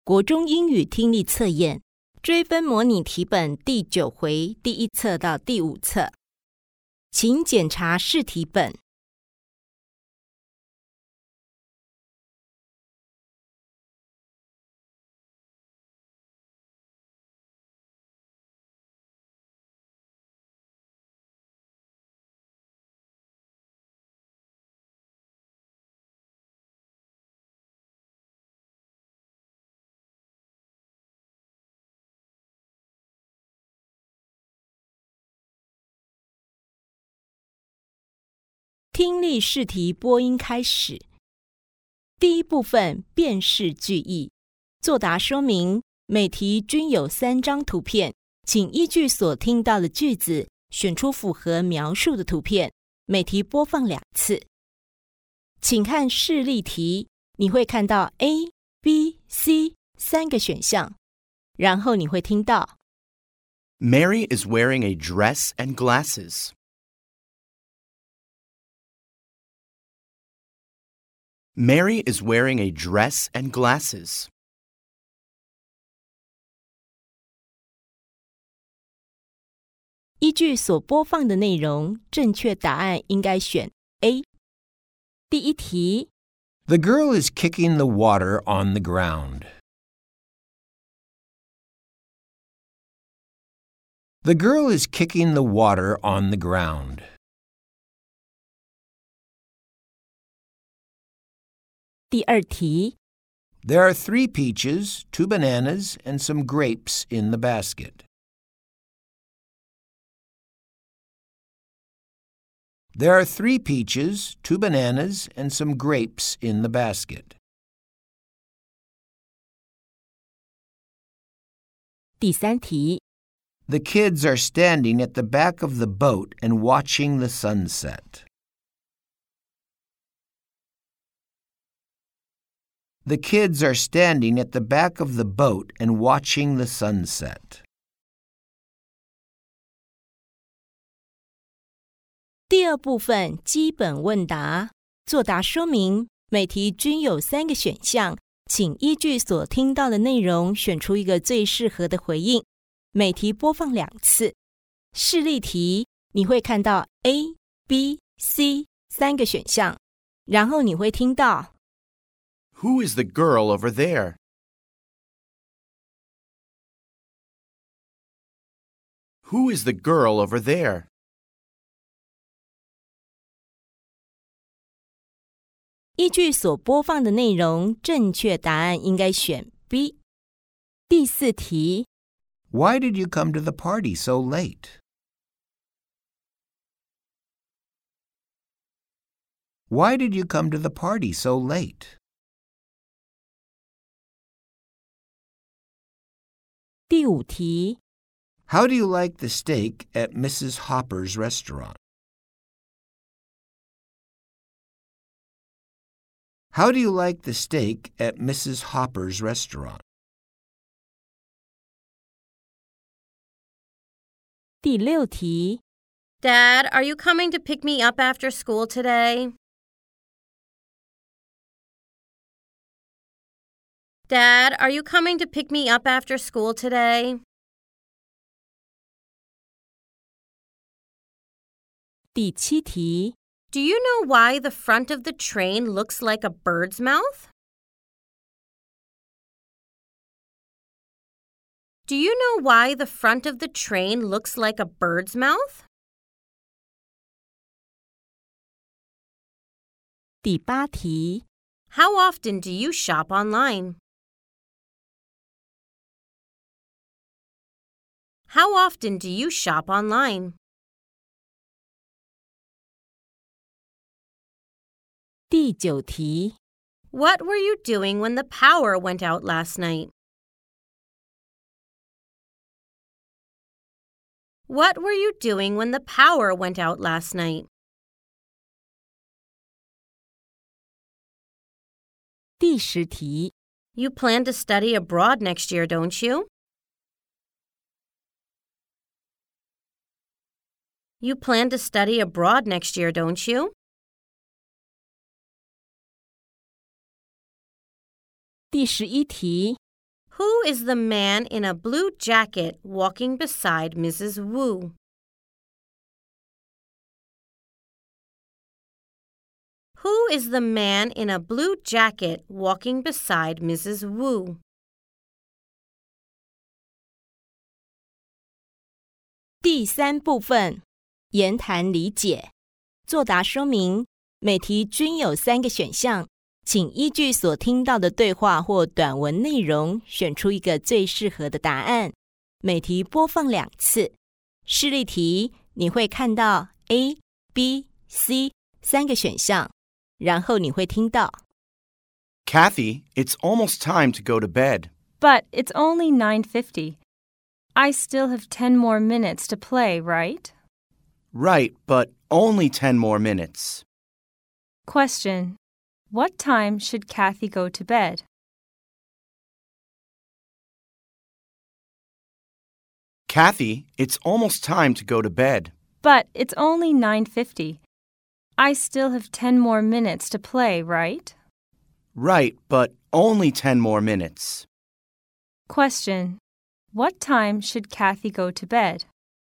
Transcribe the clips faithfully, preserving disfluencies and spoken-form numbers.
国中英语听力测验追分模拟题本第九回第一册到第五册，请检查试题本。听力试题播音开始。第一部分辨识句意，作答说明，每题均有三张图片，请依据所听到的句子选出符合描述的图片，每题播放两次。请看示例题，你会看到 A、B、C 三个选项，然后你会听到 Mary is wearing a dress and glasses. Mary is wearing a dress and glasses. 依据所播放的内容，正确答案应该选 A。 第一题 The girl is kicking the water on the ground. The girl is kicking the water on the ground. 第二题 There are three peaches, two bananas, and some grapes in the basket. There are three peaches, two bananas, and some grapes in the basket. 第三题 The kids are standing at the back of the boat and watching the sunset. The kids are standing at the back of the boat and watching the sunset. 第二部分基本问答，作答说明，每题均有三个选项，请依据所听到的内容选出一个最适合的回应，每题播放两次。示例题，你会看到 A、B、C 三个选项，然后你会听到 Who is the girl over there? Who is the girl over there? 依据所播放的内容，正确答案应该选 B。 第四题 Why did you come to the party so late? Why did you come to the party so late? 第五题 How do you like the steak at Missus Hopper's restaurant? How do you like the steak at Missus Hopper's restaurant? 第六题 Dad, are you coming to pick me up after school today? Dad, are you coming to pick me up after school today? 第七题 Do you know why the front of the train looks like a bird's mouth? Do you know why the front of the train looks like a bird's mouth? 第八题 How often do you shop online? How often do you shop online? 第九题 What were you doing when the power went out last night? What were you doing when the power went out last night? 第十题 You plan to study abroad next year, don't you? You plan to study abroad next year, don't you? 第十一题 Who is the man in a blue jacket walking beside Missus Wu? Who is the man in a blue jacket walking beside Missus Wu? 第三部分，言谈理解。作答说明，每题均有三个选项，请依据所听到的对话或短文内容，选出一个最适合的答案。每题播放两次。示例题，你会看到 A、B、C 三个选项，然后你会听到 Kathy, it's almost time to go to bed. But it's only nine fifty. I still have ten more minutes to play, right? Right, but only ten more minutes. Question. What time should Kathy go to bed? Kathy, it's almost time to go to bed. But it's only nine fifty. I still have ten more minutes to play, right? Right, but only ten more minutes. Question. What time should Kathy go to bed?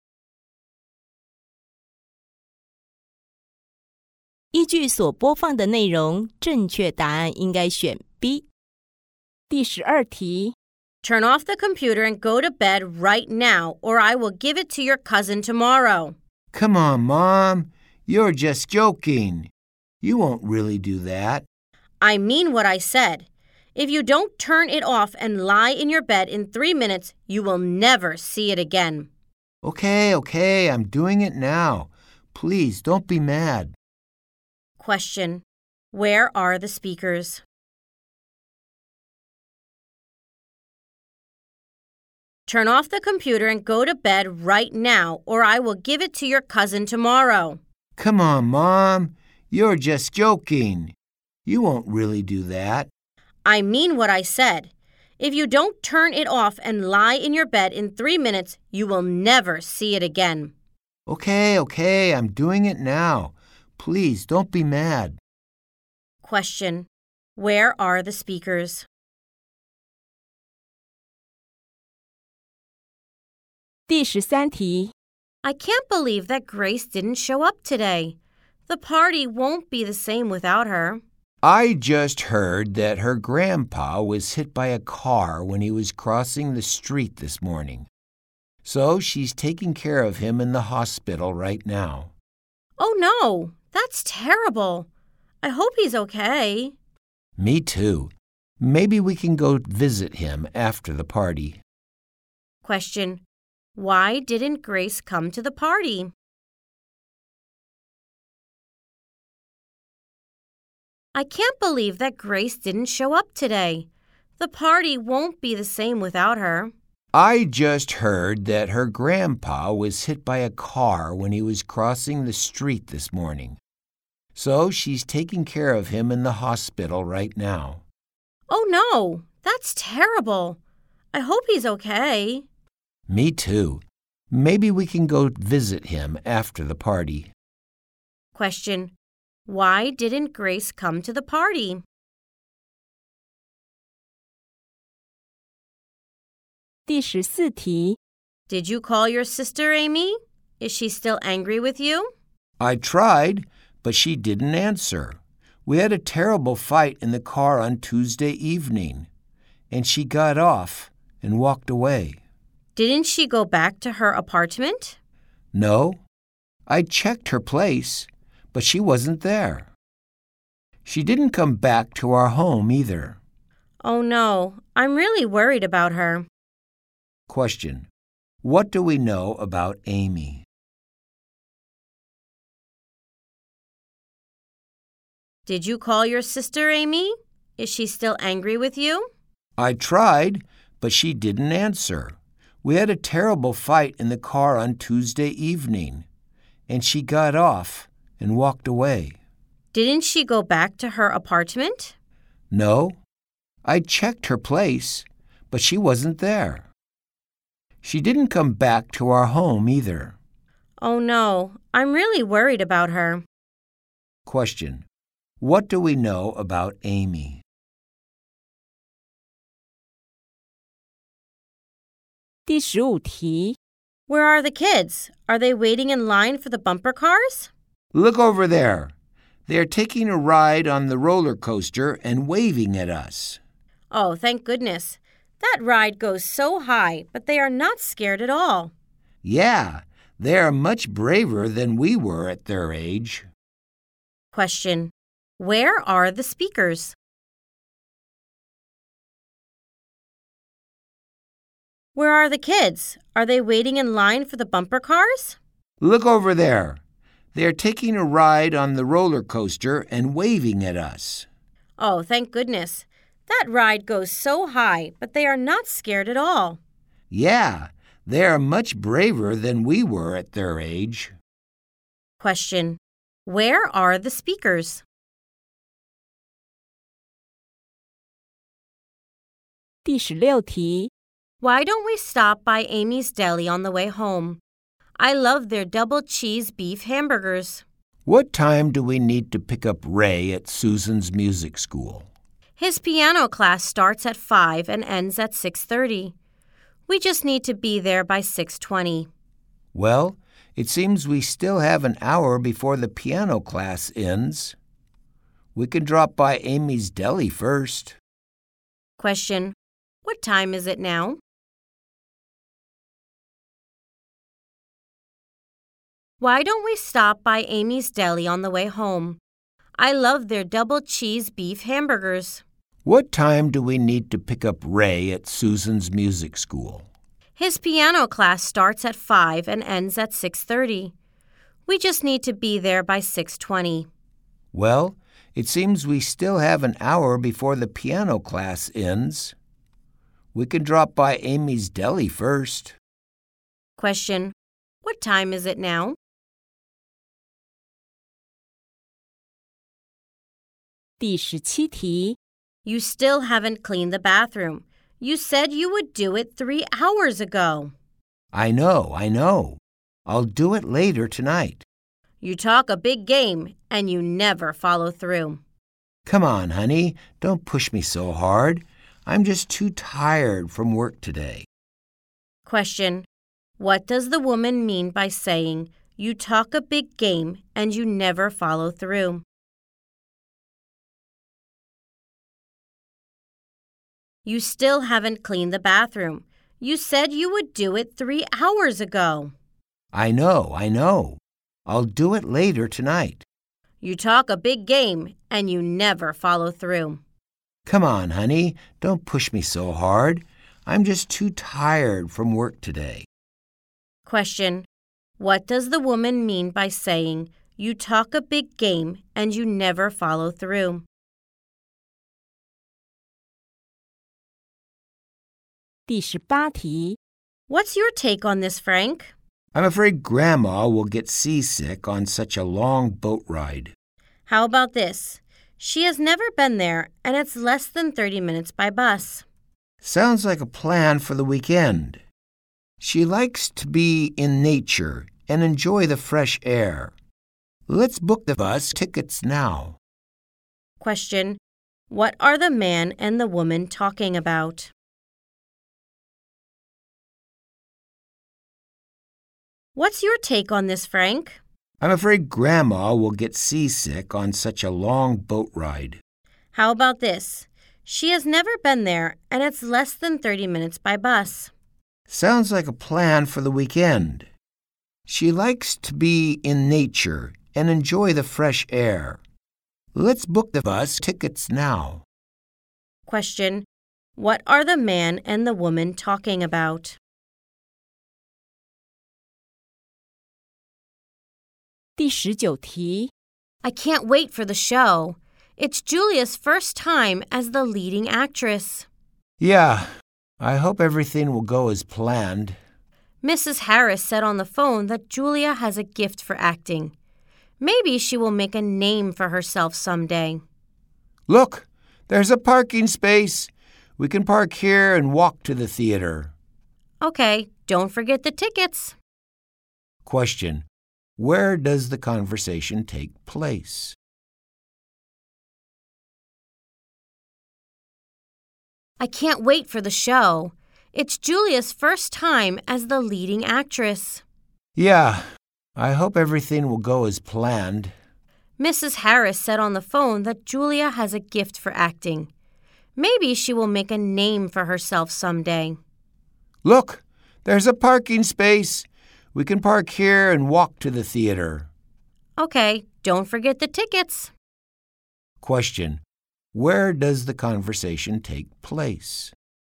依据所播放的内容，正确答案应该选 B。第十二题 Turn off the computer and go to bed right now, or I will give it to your cousin tomorrow. Come on, Mom. You're just joking. You won't really do that. I mean what I said. If you don't turn it off and lie in your bed in three minutes, you will never see it again. Okay, okay, I'm doing it now. Please, don't be mad. Question. Where are the speakers? Turn off the computer and go to bed right now, or I will give it to your cousin tomorrow. Come on, Mom. You're just joking. You won't really do that. I mean what I said. If you don't turn it off and lie in your bed in three minutes, you will never see it again. Okay, okay, I'm doing it now. Please, don't be mad. Question. Where are the speakers? 第十三题 I can't believe that Grace didn't show up today. The party won't be the same without her. I just heard that her grandpa was hit by a car when he was crossing the street this morning. So she's taking care of him in the hospital right now. Oh no, that's terrible. I hope he's okay. Me too. Maybe we can go visit him after the party. Question. Why didn't Grace come to the party? I can't believe that Grace didn't show up today. The party won't be the same without her. I just heard that her grandpa was hit by a car when he was crossing the street this morning. So she's taking care of him in the hospital right now. Oh no, that's terrible. I hope he's okay. Me too. Maybe we can go visit him after the party. Question. Why didn't Grace come to the party? 第十四题 Did you call your sister, Amy? Is she still angry with you? I tried, but she didn't answer. We had a terrible fight in the car on Tuesday evening, and she got off and walked away. Didn't she go back to her apartment? No. I checked her place, but she wasn't there. She didn't come back to our home either. Oh no, I'm really worried about her. Question. What do we know about Amy? Did you call your sister, Amy? Is she still angry with you? I tried, but she didn't answer. We had a terrible fight in the car on Tuesday evening, and she got off and walked away. Didn't she go back to her apartment? No. I checked her place, but she wasn't there. She didn't come back to our home either. Oh no, I'm really worried about her. Question. What do we know about Amy? 第十五题， Where are the kids? Are they waiting in line for the bumper cars? Look over there. They are taking a ride on the roller coaster and waving at us. Oh, thank goodness. That ride goes so high, but they are not scared at all. Yeah, they are much braver than we were at their age. Question. Where are the speakers? Where are the kids? Are they waiting in line for the bumper cars? Look over there. They are taking a ride on the roller coaster and waving at us. Oh, thank goodness. That ride goes so high, but they are not scared at all. Yeah, they are much braver than we were at their age. Question. Where are the speakers? 第十六题， Why don't we stop by Amy's Deli on the way home? I love their double cheese beef hamburgers. What time do we need to pick up Ray at Susan's music school? His piano class starts at five and ends at six thirty. We just need to be there by six twenty. Well, it seems we still have an hour before the piano class ends. We can drop by Amy's Deli first. Question. What time is it now? Why don't we stop by Amy's Deli on the way home? I love their double cheese beef hamburgers. What time do we need to pick up Ray at Susan's music school? His piano class starts at five and ends at six thirty. We just need to be there by six twenty. Well, it seems we still have an hour before the piano class ends. We can drop by Amy's Deli first. Question. What time is it now? 第十七题， You still haven't cleaned the bathroom. You said you would do it three hours ago. I know, I know. I'll do it later tonight. You talk a big game, and you never follow through. Come on, honey. Don't push me so hard. I'm just too tired from work today. Question. What does the woman mean by saying, you talk a big game, and you never follow through? You still haven't cleaned the bathroom. You said you would do it three hours ago. I know, I know. I'll do it later tonight. You talk a big game, and you never follow through. Come on, honey. Don't push me so hard. I'm just too tired from work today. Question. What does the woman mean by saying, you talk a big game, and you never follow through? 第十八题， What's your take on this, Frank? I'm afraid Grandma will get seasick on such a long boat ride. How about this? She has never been there, and it's less than thirty minutes by bus. Sounds like a plan for the weekend. She likes to be in nature and enjoy the fresh air. Let's book the bus tickets now. Question. What are the man and the woman talking about? What's your take on this, Frank? I'm afraid Grandma will get seasick on such a long boat ride. How about this? She has never been there, and it's less than thirty minutes by bus. Sounds like a plan for the weekend. She likes to be in nature and enjoy the fresh air. Let's book the bus tickets now. Question. What are the man and the woman talking about? 第十九题， I can't wait for the show. It's Julia's first time as the leading actress. Yeah, I hope everything will go as planned. Missus Harris said on the phone that Julia has a gift for acting. Maybe she will make a name for herself someday. Look, there's a parking space. We can park here and walk to the theater. Okay, don't forget the tickets. Question. Where does the conversation take place? I can't wait for the show. It's Julia's first time as the leading actress. Yeah, I hope everything will go as planned. Missus Harris said on the phone that Julia has a gift for acting. Maybe she will make a name for herself someday. Look, there's a parking space. We can park here and walk to the theater. Okay, don't forget the tickets. Question: Where does the conversation take place?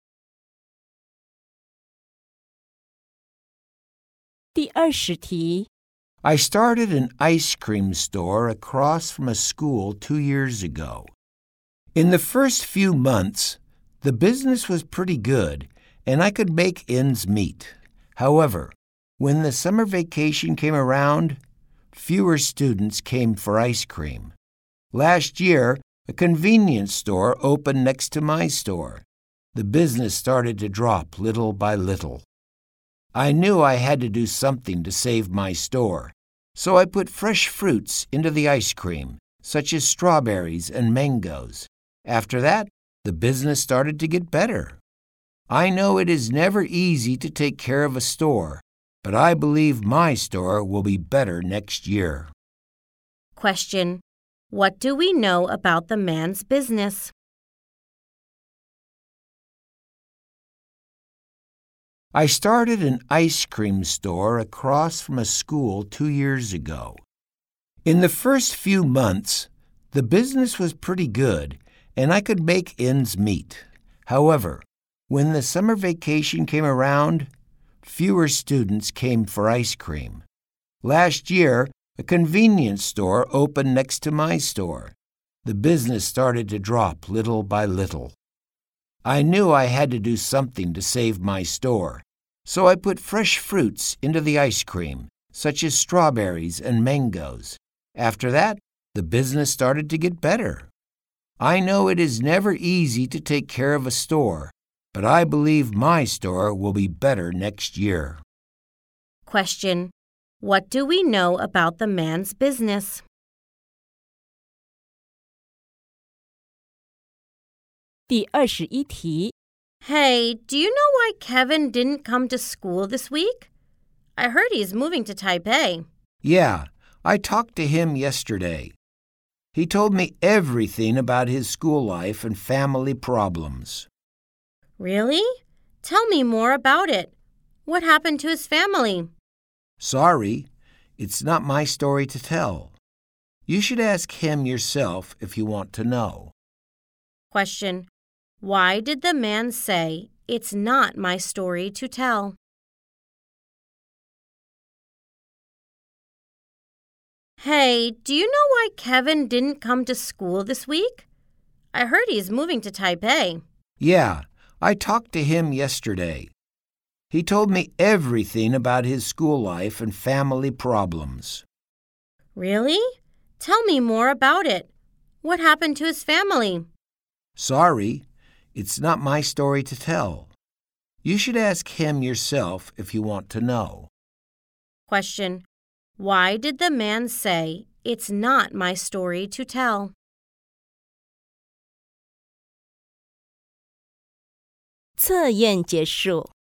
第二十题， I started an ice cream store across from a school two years ago. In the first few months, the business was pretty good, and I could make ends meet. However, when the summer vacation came around, fewer students came for ice cream. Last year, a convenience store opened next to my store. The business started to drop little by little. I knew I had to do something to save my store, so I put fresh fruits into the ice cream, such as strawberries and mangoes. After that, the business started to get better. I know it is never easy to take care of a store, but I believe my store will be better next year. Question: What do we know about the man's business? I started an ice cream store across from a school two years ago. In the first few months, the business was pretty good, and I could make ends meet. However, when the summer vacation came around, fewer students came for ice cream. Last year, a convenience store opened next to my store. The business started to drop little by little. I knew I had to do something to save my store, so I put fresh fruits into the ice cream, such as strawberries and mangoes. After that, the business started to get better. I know it is never easy to take care of a store, but I believe my store will be better next year. Question: What do we know about the man's business? 第二十一题， Hey, do you know why Kevin didn't come to school this week? I heard he's moving to Taipei. Yeah, I talked to him yesterday. He told me everything about his school life and family problems. Really? Tell me more about it. What happened to his family? Sorry, it's not my story to tell. You should ask him yourself if you want to know. Question: Why did the man say, "It's not my story to tell"? Hey, do you know why Kevin didn't come to school this week? I heard he's moving to Taipei. Yeah, I talked to him yesterday. He told me everything about his school life and family problems. Really? Tell me more about it. What happened to his family? Sorry, it's not my story to tell. You should ask him yourself if you want to know. Question: Why did the man say, "It's not my story to tell"? 测验结束。